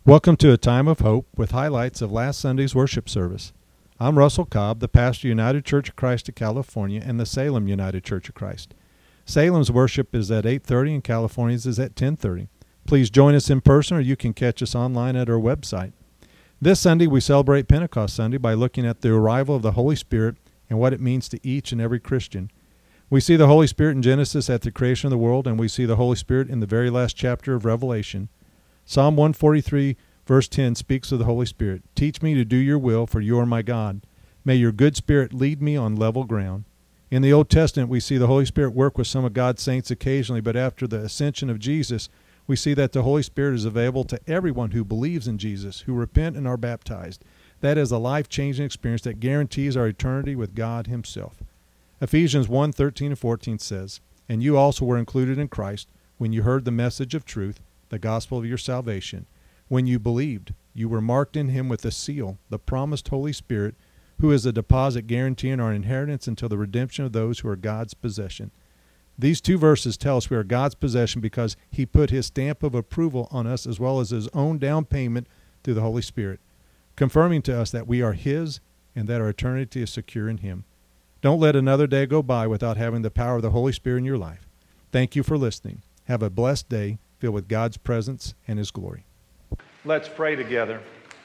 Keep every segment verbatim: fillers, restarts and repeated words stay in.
Welcome to A Time of Hope with highlights of last Sunday's worship service. I'm Russell Cobb, the pastor of United Church of Christ of California and the Salem United Church of Christ. Salem's worship is at eight thirty and California's is at ten thirty. Please join us in person or you can catch us online at our website. This Sunday we celebrate Pentecost Sunday by looking at the arrival of the Holy Spirit and what it means to each and every Christian. We see the Holy Spirit in Genesis at the creation of the world, and we see the Holy Spirit in the very last chapter of Revelation. Psalm one forty-three, verse ten speaks of the Holy Spirit. Teach me to do your will, for you are my God. May your good spirit lead me on level ground. In the Old Testament, we see the Holy Spirit work with some of God's saints occasionally, but after the ascension of Jesus, we see that the Holy Spirit is available to everyone who believes in Jesus, who repent and are baptized. That is a life-changing experience that guarantees our eternity with God himself. Ephesians one, thirteen and fourteen says, "And you also were included in Christ when you heard the message of truth, the gospel of your salvation. When you believed, you were marked in him with a seal, the promised Holy Spirit, who is a deposit guaranteeing our inheritance until the redemption of those who are God's possession." These two verses tell us we are God's possession because he put his stamp of approval on us as well as his own down payment through the Holy Spirit, confirming to us that we are his and that our eternity is secure in him. Don't let another day go by without having the power of the Holy Spirit in your life. Thank you for listening. Have a blessed day filled with God's presence and his glory. Let's pray together.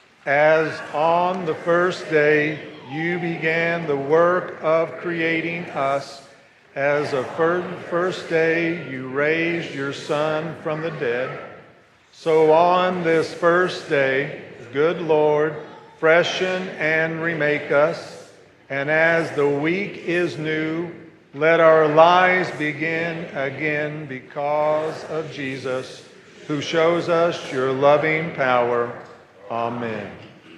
As on the first day you began the work of creating us, as a first day you raised your Son from the dead, so on this first day, good Lord, freshen and remake us, and as the week is new, let our lives begin again because of Jesus, who shows us your loving power. Amen.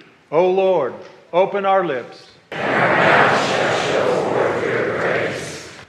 O Lord, open our lips. And our mouths shall show forth your praise.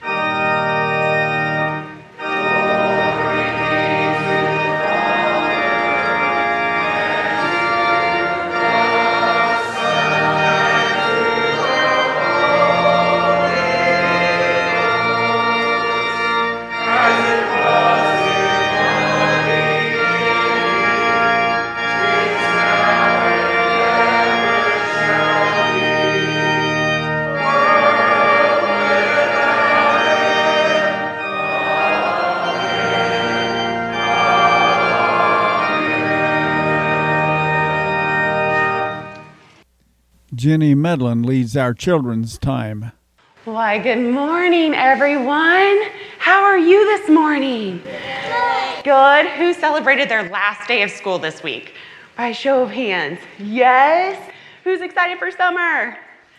Jenny Medlin leads our children's time. Why, good morning, everyone. How are you this morning? Good. Good. Who celebrated their last day of school this week? By show of hands. Yes. Who's excited for summer?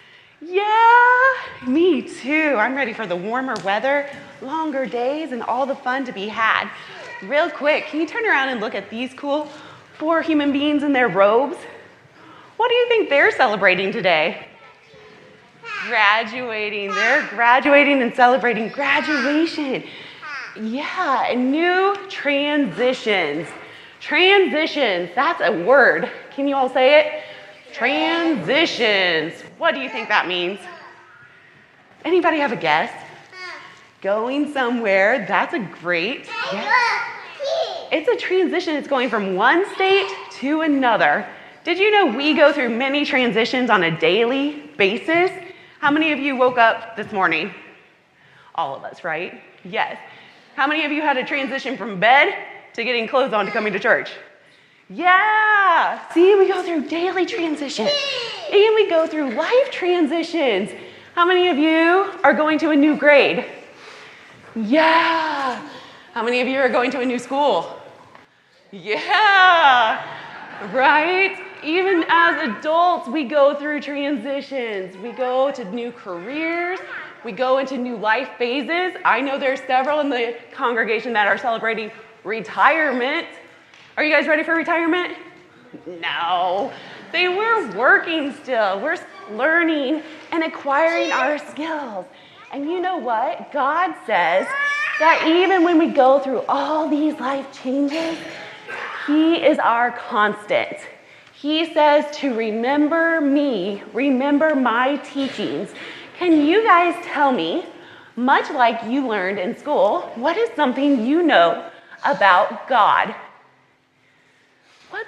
Yeah, me too. I'm ready for the warmer weather, longer days, and all the fun to be had. Real quick, can you turn around and look at these cool four human beings in their robes? What do you think they're celebrating today? Graduating. They're graduating and celebrating graduation. Yeah, and new transitions. Transitions. That's a word. Can you all say it? Transitions. What do you think that means? Anybody have a guess? Going somewhere. That's a great. Yeah. It's a transition. It's going from one state to another. Did you know we go through many transitions on a daily basis? How many of you woke up this morning? All of us, right? Yes. How many of you had a transition from bed to getting clothes on to coming to church? Yeah. See, we go through daily transitions. And we go through life transitions. How many of you are going to a new grade? Yeah. How many of you are going to a new school? Yeah. Right? Even as adults, we go through transitions. We go to new careers. We go into new life phases. I know there's several in the congregation that are celebrating retirement. Are you guys ready for retirement? No. They were working still. We're learning and acquiring our skills. And you know what? God says that even when we go through all these life changes, he is our constant. He says to remember me, remember my teachings. Can you guys tell me, much like you learned in school, what is something you know about God? What's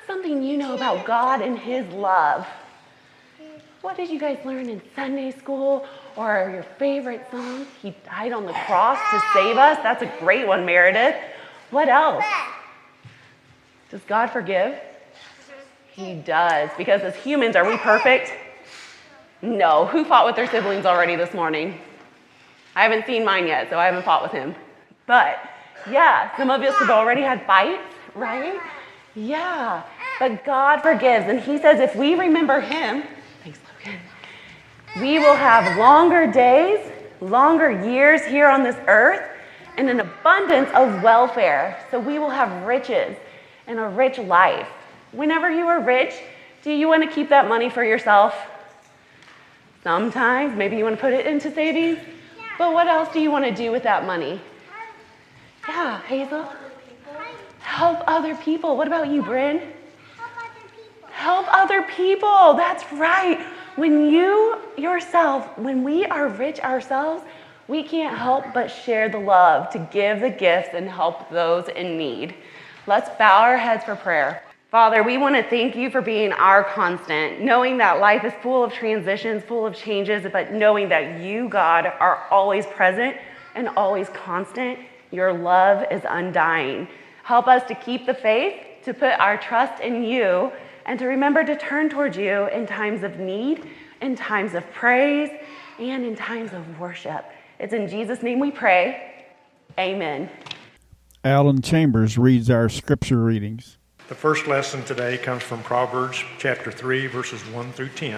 What's something you know about God and his love? What did you guys learn in Sunday school or your favorite song? He died on the cross to save us. That's a great one, Meredith. What else? Does God forgive? He does, because as humans, are we perfect? No. Who fought with their siblings already this morning? I haven't seen mine yet, so I haven't fought with him. But yeah, some of us have already had fights, right? Yeah, but God forgives, and he says if we remember him, thanks, Logan, we will have longer days, longer years here on this earth, and an abundance of welfare. So we will have riches and a rich life. Whenever you are rich, do you want to keep that money for yourself? Sometimes, maybe you want to put it into savings, but what else do you want to do with that money? Yeah, Hazel? Help other people. What about you, Bryn? Help other people. That's right. When you yourself, when we are rich ourselves, we can't help but share the love to give the gifts and help those in need. Let's bow our heads for prayer. Father, we want to thank you for being our constant, knowing that life is full of transitions, full of changes, but knowing that you, God, are always present and always constant. Your love is undying. Help us to keep the faith, to put our trust in you, and to remember to turn towards you in times of need, in times of praise, and in times of worship. It's in Jesus' name we pray. Amen. Alan Chambers reads our scripture readings. The first lesson today comes from Proverbs chapter three, verses one through ten.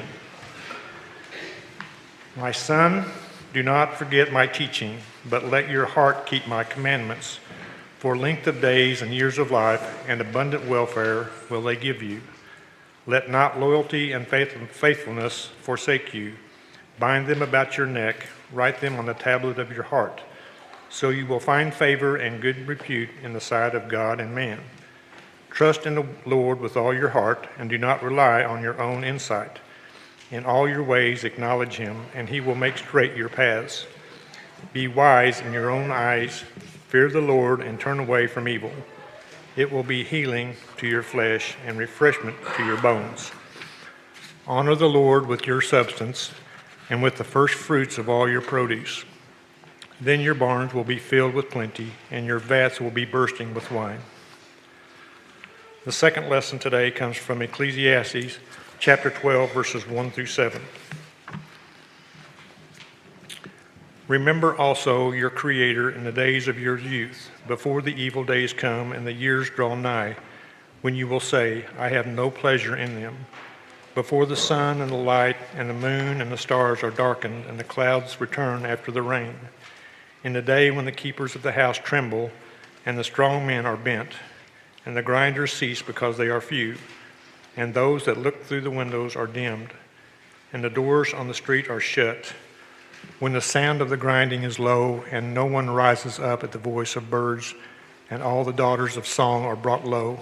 My son, do not forget my teaching, but let your heart keep my commandments. For length of days and years of life and abundant welfare will they give you. Let not loyalty and faithfulness forsake you. Bind them about your neck, write them on the tablet of your heart. So you will find favor and good repute in the sight of God and man. Trust in the Lord with all your heart, and do not rely on your own insight. In all your ways acknowledge him, and he will make straight your paths. Be wise in your own eyes, fear the Lord, and turn away from evil. It will be healing to your flesh and refreshment to your bones. Honor the Lord with your substance and with the first fruits of all your produce. Then your barns will be filled with plenty, and your vats will be bursting with wine. The second lesson today comes from Ecclesiastes chapter twelve, verses one through seven. Remember also your Creator in the days of your youth, before the evil days come and the years draw nigh, when you will say, I have no pleasure in them. Before the sun and the light and the moon and the stars are darkened, and the clouds return after the rain. In the day when the keepers of the house tremble, and the strong men are bent, and the grinders cease because they are few, and those that look through the windows are dimmed, and the doors on the street are shut, when the sound of the grinding is low, and no one rises up at the voice of birds, and all the daughters of song are brought low.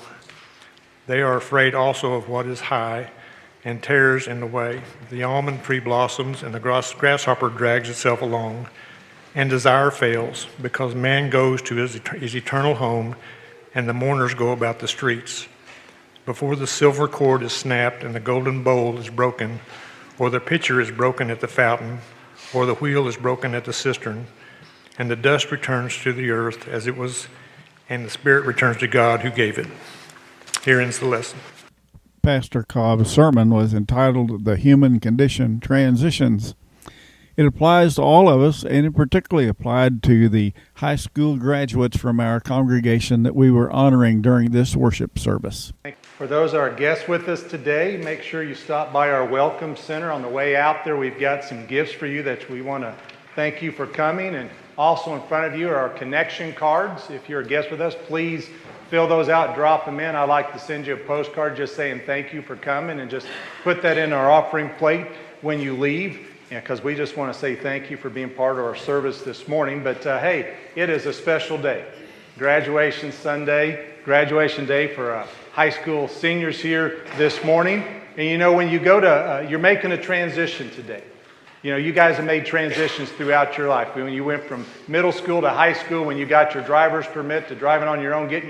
They are afraid also of what is high, and tears in the way. The almond tree blossoms, and the grasshopper drags itself along, and desire fails, because man goes to his, his eternal home, and the mourners go about the streets. Before the silver cord is snapped, and the golden bowl is broken, or the pitcher is broken at the fountain, or the wheel is broken at the cistern, and the dust returns to the earth as it was, and the spirit returns to God who gave it. Here ends the lesson. Pastor Cobb's sermon was entitled The Human Condition Transitions. It applies to all of us, and it particularly applied to the high school graduates from our congregation that we were honoring during this worship service. For those that are guests with us today, make sure you stop by our Welcome Center. On the way out there, we've got some gifts for you that we want to thank you for coming. And also in front of you are our connection cards. If you're a guest with us, please fill those out, drop them in. I'd like to send you a postcard just saying thank you for coming, and just put that in our offering plate when you leave, because we just want to say thank you for being part of our service this morning. But uh, hey, it is a special day. Graduation Sunday, graduation day for uh, high school seniors here this morning. And you know, when you go to, uh, you're making a transition today. You know, you guys have made transitions throughout your life. When you went from middle school to high school, when you got your driver's permit, to driving on your own, getting your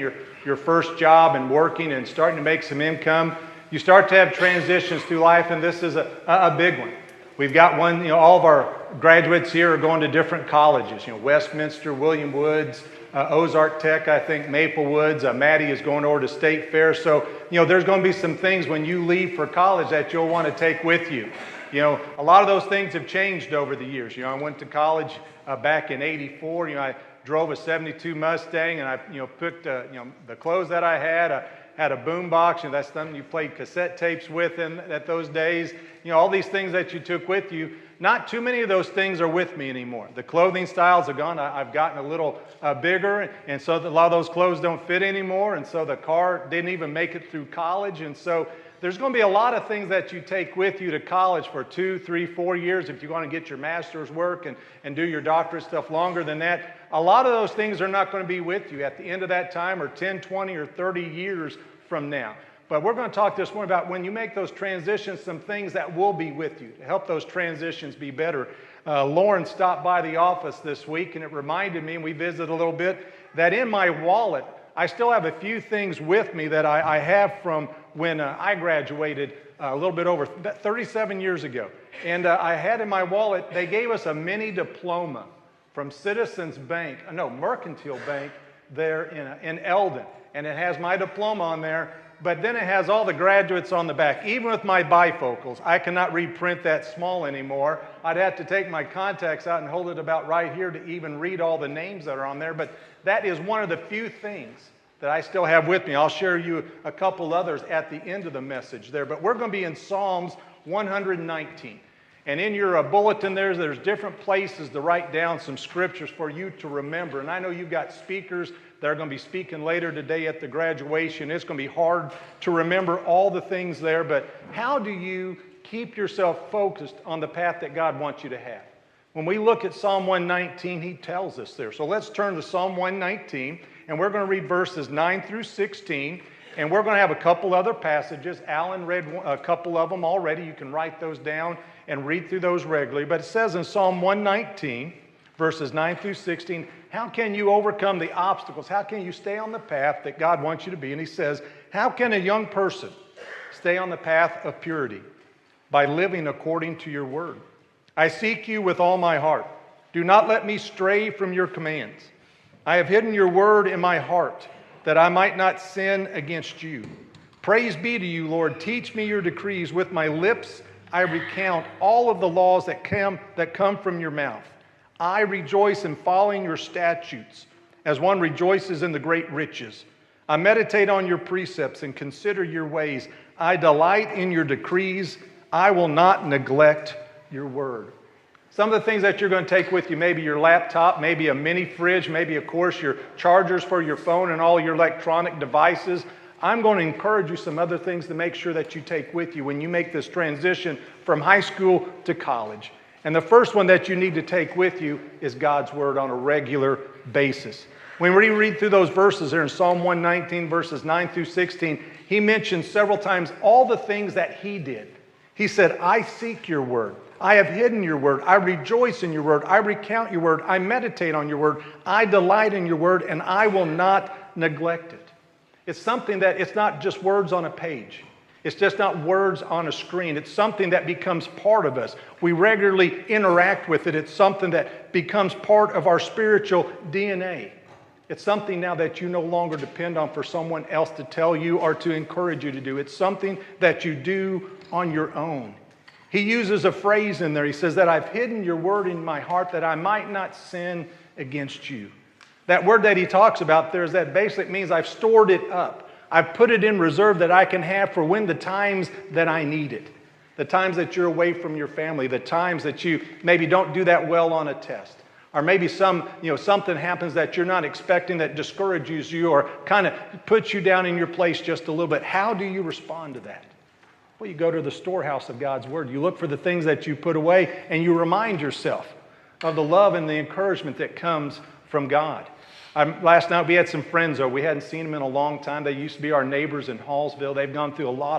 your first job and working and starting to make some income. You start to have transitions through life, and this is a, a big one. We've got one, you know, all of our graduates here are going to different colleges, you know, Westminster, William Woods, uh, Ozark Tech, I think, Maple Woods. Uh, Maddie is going over to State Fair. So, you know, there's going to be some things when you leave for college that you'll want to take with you. You know, a lot of those things have changed over the years. You know, I went to college uh, back in eighty-four. You know, I drove a seventy-two Mustang, and I, you know, picked, uh, you know, the clothes that I had. I had a boom box, and that's something you played cassette tapes with in at those days. You know, all these things that you took with you. Not too many of those things are with me anymore. The clothing styles are gone. I, I've gotten a little uh, bigger, and so a lot of those clothes don't fit anymore. And so the car didn't even make it through college, and so there's going to be a lot of things that you take with you to college for two, three, four years if you want to get your master's work and, and do your doctorate stuff longer than that. A lot of those things are not going to be with you at the end of that time, or ten, twenty, or thirty years from now. But we're going to talk this morning about when you make those transitions, some things that will be with you to help those transitions be better. Uh, Lauren stopped by the office this week, and it reminded me, and we visited a little bit, that in my wallet, I still have a few things with me that I, I have from when uh, I graduated uh, a little bit over thirty-seven years ago. And uh, I had in my wallet, they gave us a mini diploma from Citizens Bank, uh, no, Mercantile Bank there in, uh, in Eldon. And it has my diploma on there, but then it has all the graduates on the back. Even with my bifocals, I cannot reprint that small anymore. I'd have to take my contacts out and hold it about right here to even read all the names that are on there. But that is one of the few things that I still have with me. I'll share you a couple others at the end of the message there. But we're going to be in Psalms one nineteen. And in your uh, bulletin there, there's different places to write down some scriptures for you to remember. And I know you've got speakers that are going to be speaking later today at the graduation. It's going to be hard to remember all the things there, but how do you keep yourself focused on the path that God wants you to have? When we look at Psalm one nineteen, he tells us there. So let's turn to Psalm one nineteen, and we're going to read verses nine through sixteen, and we're going to have a couple other passages. Alan read a couple of them already. You can write those down and read through those regularly. But it says in Psalm one nineteen, verses nine through sixteen, how can you overcome the obstacles? How can you stay on the path that God wants you to be? And he says, how can a young person stay on the path of purity? By living according to your word. I seek you with all my heart. Do not let me stray from your commands. I have hidden your word in my heart, that I might not sin against you. Praise be to you, Lord. Teach me your decrees. With my lips I recount all of the laws that come, that come from your mouth. I rejoice in following your statutes, as one rejoices in the great riches. I meditate on your precepts and consider your ways. I delight in your decrees. I will not neglect your word. Some of the things that you're going to take with you, maybe your laptop, maybe a mini fridge, maybe, of course, your chargers for your phone and all your electronic devices. I'm going to encourage you some other things to make sure that you take with you when you make this transition from high school to college. And the first one that you need to take with you is God's word on a regular basis. When we read through those verses there in Psalm one nineteen, verses nine through sixteen, he mentions several times all the things that he did. He said, I seek your word. I have hidden your word. I rejoice in your word. I recount your word. I meditate on your word. I delight in your word, and I will not neglect it. It's something that it's not just words on a page. It's just not words on a screen. It's something that becomes part of us. We regularly interact with it. It's something that becomes part of our spiritual D N A. It's something now that you no longer depend on for someone else to tell you or to encourage you to do. It's something that you do on your own. He uses a phrase in there. He says that I've hidden your word in my heart that I might not sin against you. That word that he talks about there is that basically means I've stored it up. I've put it in reserve that I can have for when the times that I need it. The times that you're away from your family. The times that you maybe don't do that well on a test. Or maybe some, you know, something happens that you're not expecting that discourages you or kind of puts you down in your place just a little bit. How do you respond to that? Well, you go to the storehouse of God's word. You look for the things that you put away and you remind yourself of the love and the encouragement that comes from God. Um, last night we had some friends over. We hadn't seen them in a long time. They used to be our neighbors in Hallsville. They've gone through a lot of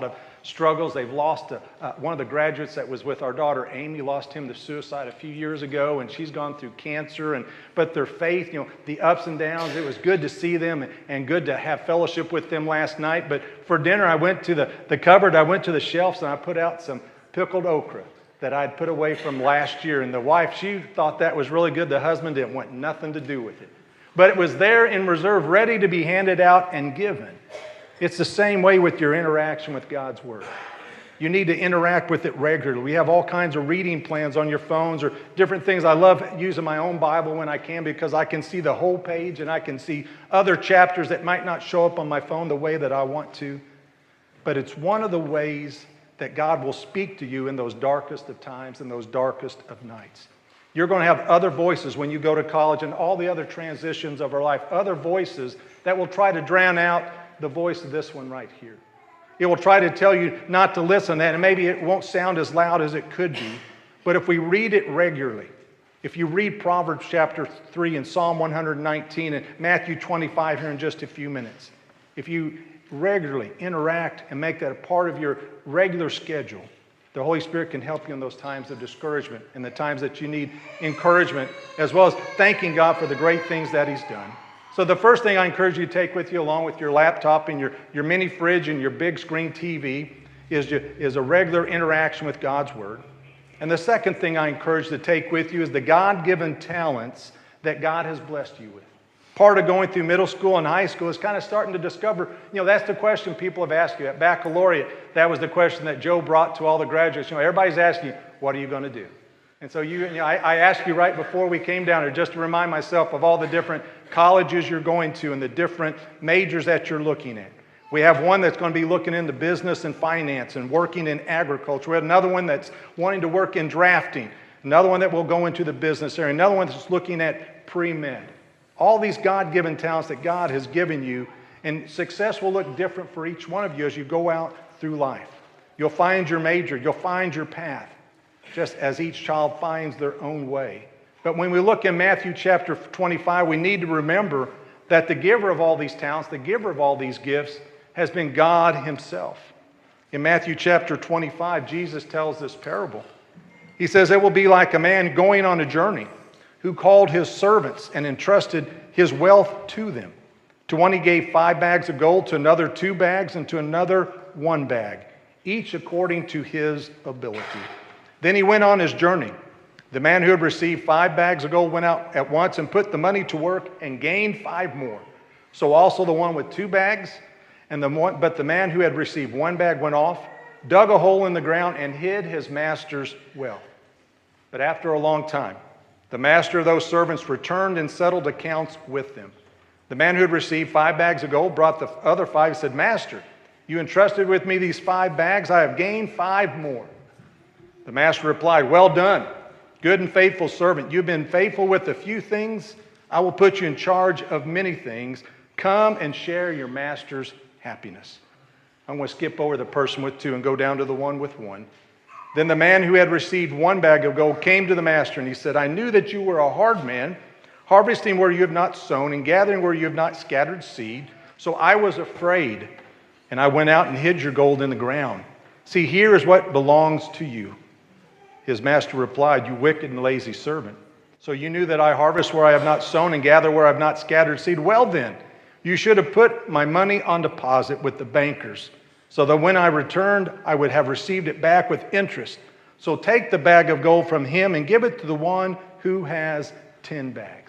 struggles. They've lost a, uh, one of the graduates that was with our daughter, Amy, lost him to suicide a few years ago, and she's gone through cancer. And but their faith, you know, the ups and downs, it was good to see them and, and good to have fellowship with them last night. But for dinner, I went to the, the cupboard, I went to the shelves, and I put out some pickled okra that I'd put away from last year. And the wife, she thought that was really good. The husband didn't want nothing to do with it. But it was there in reserve, ready to be handed out and given. It's the same way with your interaction with God's Word. You need to interact with it regularly. We have all kinds of reading plans on your phones or different things. I love using my own Bible when I can because I can see the whole page and I can see other chapters that might not show up on my phone the way that I want to. But it's one of the ways that God will speak to you in those darkest of times and those darkest of nights. You're going to have other voices when you go to college and all the other transitions of our life, other voices that will try to drown out the voice of this one right here. It will try to tell you not to listen to that, and maybe it won't sound as loud as it could be. But if we read it regularly, if you read Proverbs chapter three and Psalm one nineteen and Matthew twenty-five here in just a few minutes, if you regularly interact and make that a part of your regular schedule, the Holy Spirit can help you in those times of discouragement and the times that you need encouragement, as well as thanking God for the great things that He's done. So the first thing I encourage you to take with you, along with your laptop and your, your mini fridge and your big screen T V, is, to, is a regular interaction with God's Word. And the second thing I encourage you to take with you is the God-given talents that God has blessed you with. Part of going through middle school and high school is kind of starting to discover, you know, that's the question people have asked you. At baccalaureate, that was the question that Joe brought to all the graduates. You know, everybody's asking you, what are you going to do? And so you, you know, I, I asked you right before we came down here just to remind myself of all the different colleges you're going to and the different majors that you're looking at. We have one that's going to be looking into business and finance and working in agriculture. We have another one that's wanting to work in drafting. Another one that will go into the business area. Another one that's looking at pre-med. All these God-given talents that God has given you, and success will look different for each one of you as you go out through life. You'll find your major, you'll find your path, just as each child finds their own way. But when we look in Matthew chapter twenty-five, we need to remember that the giver of all these talents, the giver of all these gifts, has been God Himself. In Matthew chapter twenty-five, Jesus tells this parable. He says, it will be like a man going on a journey who called his servants and entrusted his wealth to them. To one he gave five bags of gold, to another two bags, and to another one bag, each according to his ability. Then he went on his journey. The man who had received five bags of gold went out at once and put the money to work and gained five more. So also the one with two bags, and the one, but the man who had received one bag went off, dug a hole in the ground, and hid his master's wealth. But after a long time, the master of those servants returned and settled accounts with them. The man who had received five bags of gold brought the other five and said, Master, you entrusted with me these five bags. I have gained five more. The master replied, Well done, good and faithful servant. You've been faithful with a few things. I will put you in charge of many things. Come and share your master's happiness. I'm going to skip over the person with two and go down to the one with one. Then the man who had received one bag of gold came to the master, and he said, I knew that you were a hard man, harvesting where you have not sown and gathering where you have not scattered seed. So I was afraid, and I went out and hid your gold in the ground. See, here is what belongs to you. His master replied, You wicked and lazy servant. So you knew that I harvest where I have not sown and gather where I have not scattered seed. Well then, you should have put my money on deposit with the bankers, so that when I returned, I would have received it back with interest. So take the bag of gold from him and give it to the one who has ten bags.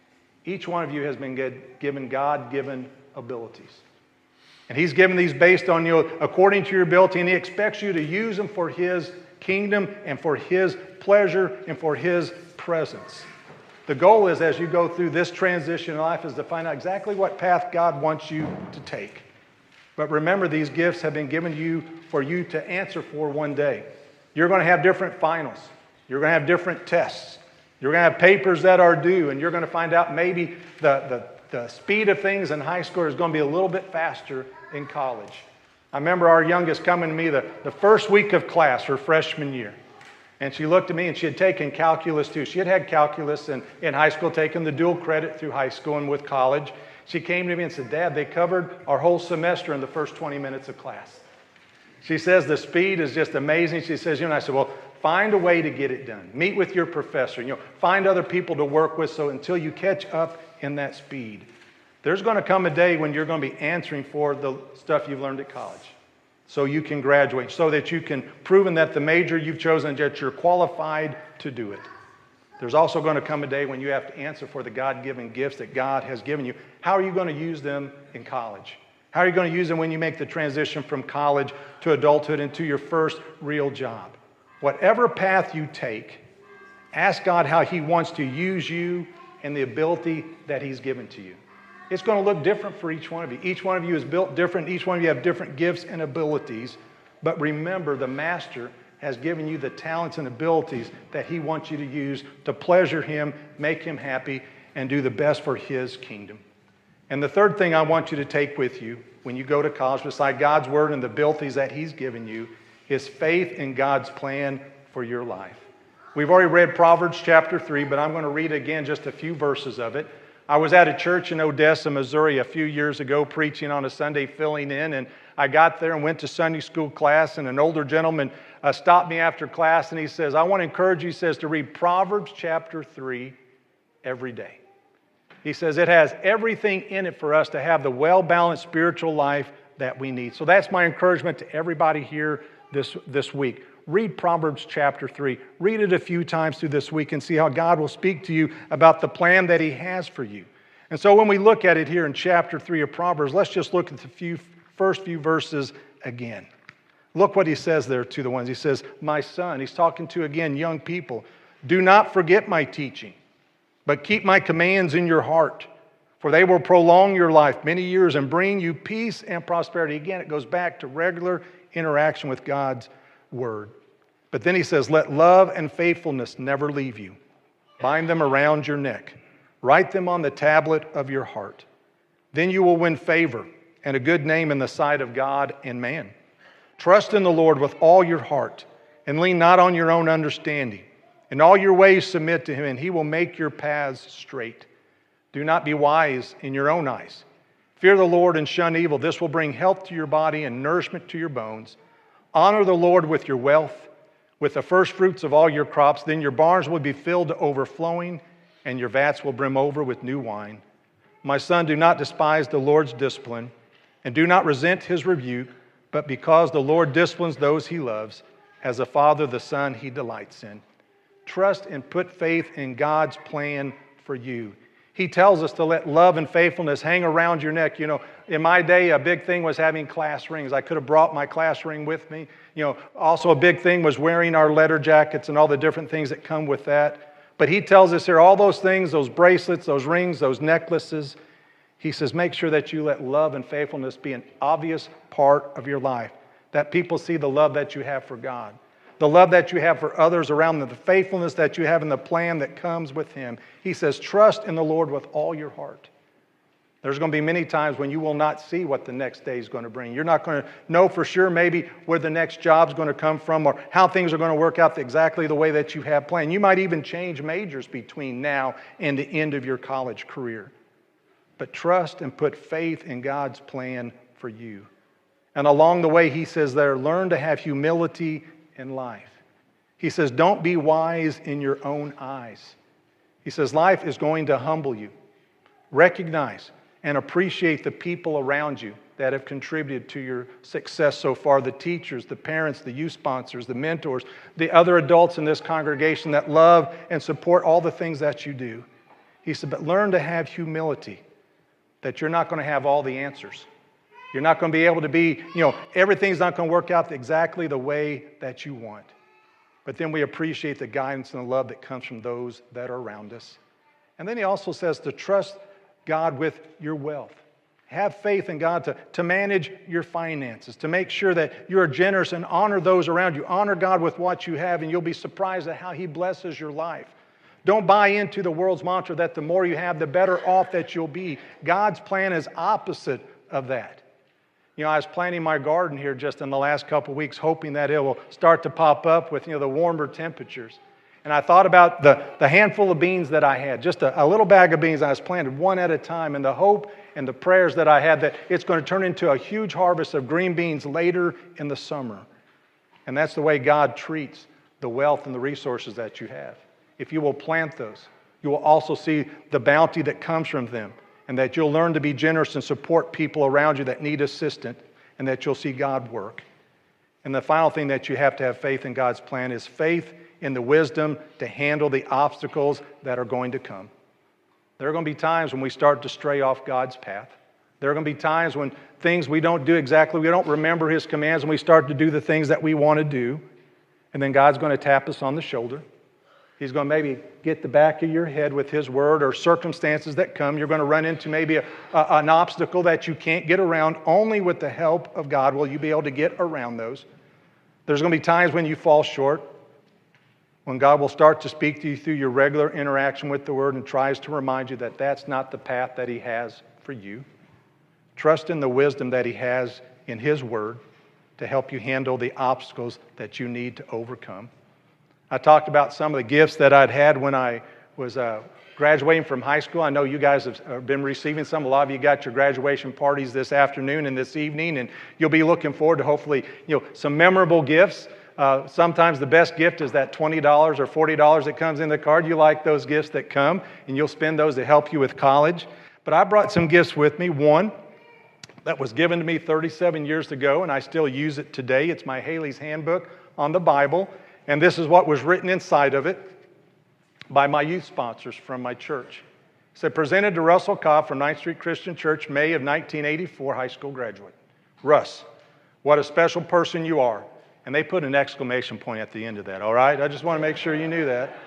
Each one of you has been given God-given abilities. And He's given these based on you according to your ability, and He expects you to use them for His kingdom and for His pleasure and for His presence. The goal is, as you go through this transition in life, is to find out exactly what path God wants you to take. But remember, these gifts have been given to you for you to answer for one day. You're going to have different finals. You're going to have different tests. You're going to have papers that are due, and you're going to find out maybe the, the, the speed of things in high school is going to be a little bit faster in college. I remember our youngest coming to me the, the first week of class, her freshman year. And she looked at me, and she had taken calculus too. She had had calculus in, in high school, taken the dual credit through high school and with college. She came to me and said, Dad, they covered our whole semester in the first twenty minutes of class. She says the speed is just amazing. She says, you know, I said, well, find a way to get it done. Meet with your professor. You know, find other people to work with so until you catch up in that speed. There's going to come a day when you're going to be answering for the stuff you've learned at college so you can graduate, so that you can prove that the major you've chosen, that you're qualified to do it. There's also going to come a day when you have to answer for the God-given gifts that God has given you. How are you going to use them in college? How are you going to use them when you make the transition from college to adulthood into your first real job? Whatever path you take, ask God how He wants to use you and the ability that He's given to you. It's going to look different for each one of you. Each one of you is built different. Each one of you have different gifts and abilities. But remember, the Master has given you the talents and abilities that He wants you to use to pleasure Him, make Him happy, and do the best for His kingdom. And the third thing I want you to take with you when you go to college, beside God's Word and the abilities that He's given you, is faith in God's plan for your life. We've already read Proverbs chapter three, but I'm going to read again just a few verses of it. I was at a church in Odessa, Missouri a few years ago preaching on a Sunday, filling in, and I got there and went to Sunday school class, and an older gentleman uh, stopped me after class, and he says, I want to encourage you, he says, to read Proverbs chapter three every day. He says it has everything in it for us to have the well-balanced spiritual life that we need. So that's my encouragement to everybody here this, this week. Read Proverbs chapter three. Read it a few times through this week and see how God will speak to you about the plan that He has for you. And so when we look at it here in chapter three of Proverbs, let's just look at the few, first few verses again. Look what He says there to the ones. He says, my son, He's talking to, again, young people, do not forget my teaching, but keep my commands in your heart, for they will prolong your life many years and bring you peace and prosperity. Again, it goes back to regular interaction with God's Word. But then He says, let love and faithfulness never leave you. Bind them around your neck. Write them on the tablet of your heart. Then you will win favor and a good name in the sight of God and man. Trust in the Lord with all your heart and lean not on your own understanding. In all your ways submit to Him, and He will make your paths straight. Do not be wise in your own eyes. Fear the Lord and shun evil. This will bring health to your body and nourishment to your bones. Honor the Lord with your wealth, with the first fruits of all your crops. Then your barns will be filled to overflowing, and your vats will brim over with new wine. My son, do not despise the Lord's discipline, and do not resent His rebuke, but because the Lord disciplines those He loves, as a father the son He delights in. Trust and put faith in God's plan for you. He tells us to let love and faithfulness hang around your neck. You know, in my day, a big thing was having class rings. I could have brought my class ring with me. You know, also a big thing was wearing our letter jackets and all the different things that come with that. But He tells us here, all those things, those bracelets, those rings, those necklaces, He says, make sure that you let love and faithfulness be an obvious part of your life, that people see the love that you have for God, the love that you have for others around them, the faithfulness that you have in the plan that comes with Him. He says, trust in the Lord with all your heart. There's going to be many times when you will not see what the next day is going to bring. You're not going to know for sure maybe where the next job's going to come from or how things are going to work out exactly the way that you have planned. You might even change majors between now and the end of your college career. But trust and put faith in God's plan for you. And along the way, He says there, learn to have humility in life. He says, don't be wise in your own eyes. He says, life is going to humble you. Recognize and appreciate the people around you that have contributed to your success so far, the teachers, the parents, the youth sponsors, the mentors, the other adults in this congregation that love and support all the things that you do. He said, but learn to have humility, that you're not going to have all the answers. You're not going to be able to be, you know, everything's not going to work out exactly the way that you want. But then we appreciate the guidance and the love that comes from those that are around us. And then He also says to trust God with your wealth. Have faith in God to, to manage your finances, to make sure that you're generous and honor those around you. Honor God with what you have, and you'll be surprised at how He blesses your life. Don't buy into the world's mantra that the more you have, the better off that you'll be. God's plan is opposite of that. You know, I was planting my garden here just in the last couple of weeks, hoping that it will start to pop up with, you know, the warmer temperatures. And I thought about the, the handful of beans that I had, just a, a little bag of beans. I was planted one at a time, and the hope and the prayers that I had that it's going to turn into a huge harvest of green beans later in the summer. And that's the way God treats the wealth and the resources that you have. If you will plant those, you will also see the bounty that comes from them, and that you'll learn to be generous and support people around you that need assistance, and that you'll see God work. And the final thing that you have to have faith in God's plan is faith in the wisdom to handle the obstacles that are going to come. There are going to be times when we start to stray off God's path. There are going to be times when things we don't do exactly, we don't remember His commands, and we start to do the things that we want to do. And then God's going to tap us on the shoulder. He's going to maybe get the back of your head with His word or circumstances that come. You're going to run into maybe a, a, an obstacle that you can't get around. Only with the help of God will you be able to get around those. There's going to be times when you fall short, when God will start to speak to you through your regular interaction with the Word and tries to remind you that that's not the path that He has for you. Trust in the wisdom that He has in His Word to help you handle the obstacles that you need to overcome. I talked about some of the gifts that I'd had when I was uh, graduating from high school. I know you guys have been receiving some. A lot of you got your graduation parties this afternoon and this evening, and you'll be looking forward to hopefully, you know, some memorable gifts. Uh, sometimes the best gift is that twenty dollars or forty dollars that comes in the card. You like those gifts that come, and you'll spend those to help you with college. But I brought some gifts with me. One that was given to me thirty-seven years ago, and I still use it today. It's my Haley's Handbook on the Bible, and this is what was written inside of it by my youth sponsors from my church. It said, presented to Russell Cobb from ninth Street Christian Church, May of nineteen eighty-four, high school graduate. Russ, what a special person you are. And they put an exclamation point at the end of that, all right? I just want to make sure you knew that.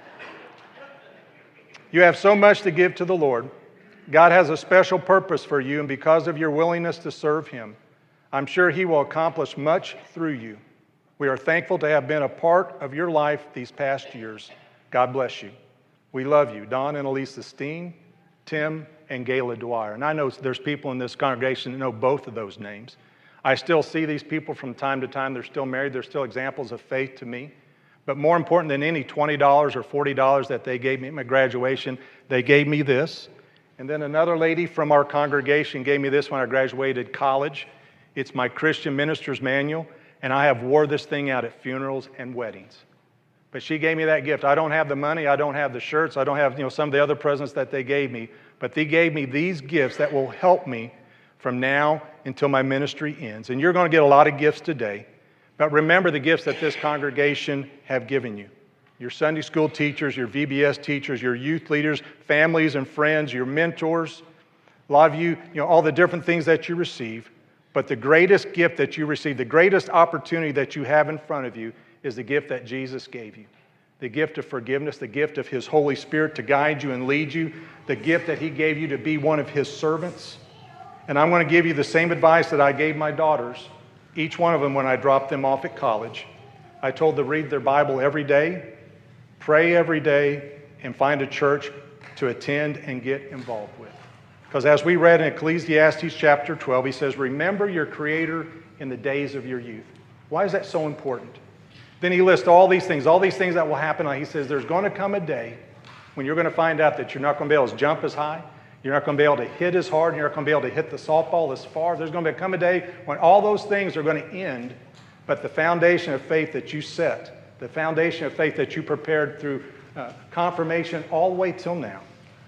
You have so much to give to the Lord. God has a special purpose for you, and because of your willingness to serve Him, I'm sure He will accomplish much through you. We are thankful to have been a part of your life these past years. God bless you. We love you. Don and Elisa Steen, Tim, and Gayla Dwyer. And I know there's people in this congregation that know both of those names. I still see these people from time to time. They're still married. They're still examples of faith to me. But more important than any twenty dollars or forty dollars that they gave me at my graduation, they gave me this. And then another lady from our congregation gave me this when I graduated college. It's my Christian Minister's Manual, and I have wore this thing out at funerals and weddings. But she gave me that gift. I don't have the money. I don't have the shirts. I don't have, you know, some of the other presents that they gave me. But they gave me these gifts that will help me from now until my ministry ends. And you're going to get a lot of gifts today. But remember the gifts that this congregation have given you. Your Sunday school teachers, your V B S teachers, your youth leaders, families and friends, your mentors. A lot of you, you know, all the different things that you receive. But the greatest gift that you receive, the greatest opportunity that you have in front of you is the gift that Jesus gave you. The gift of forgiveness, the gift of His Holy Spirit to guide you and lead you, the gift that He gave you to be one of His servants. And I'm going to give you the same advice that I gave my daughters, each one of them when I dropped them off at college. I told them to read their Bible every day, pray every day, and find a church to attend and get involved with. Because as we read in Ecclesiastes chapter twelve, he says, remember your Creator in the days of your youth. Why is that so important? Then he lists all these things, all these things that will happen. He says there's going to come a day when you're going to find out that you're not going to be able to jump as high, you're not going to be able to hit as hard, and you're not going to be able to hit the softball as far. There's going to come a day when all those things are going to end, but the foundation of faith that you set, the foundation of faith that you prepared through uh, confirmation all the way till now,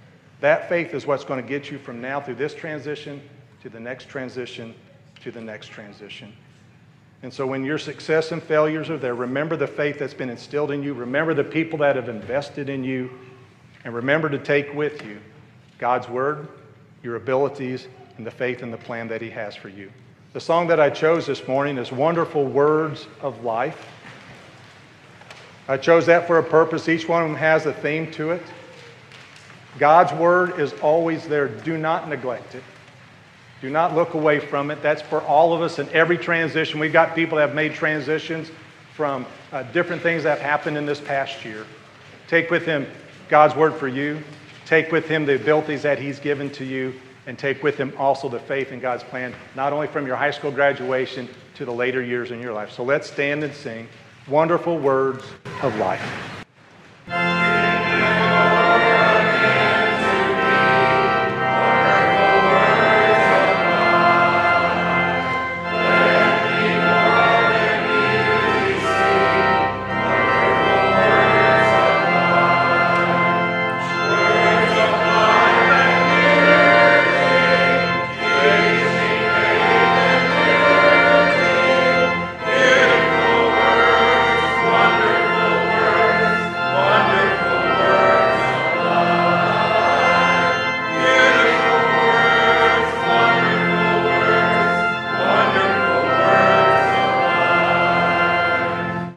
that faith is what's going to get you from now through this transition to the next transition to the next transition. And so when your success and failures are there, remember the faith that's been instilled in you, remember the people that have invested in you, and remember to take with you God's Word, your abilities, and the faith and the plan that He has for you. The song that I chose this morning is Wonderful Words of Life. I chose that for a purpose. Each one of them has a theme to it. God's Word is always there. Do not neglect it. Do not look away from it. That's for all of us in every transition. We've got people that have made transitions from uh, different things that have happened in this past year. Take with Him God's Word for you. Take with Him the abilities that He's given to you, and take with Him also the faith in God's plan, not only from your high school graduation to the later years in your life. So let's stand and sing Wonderful Words of Life.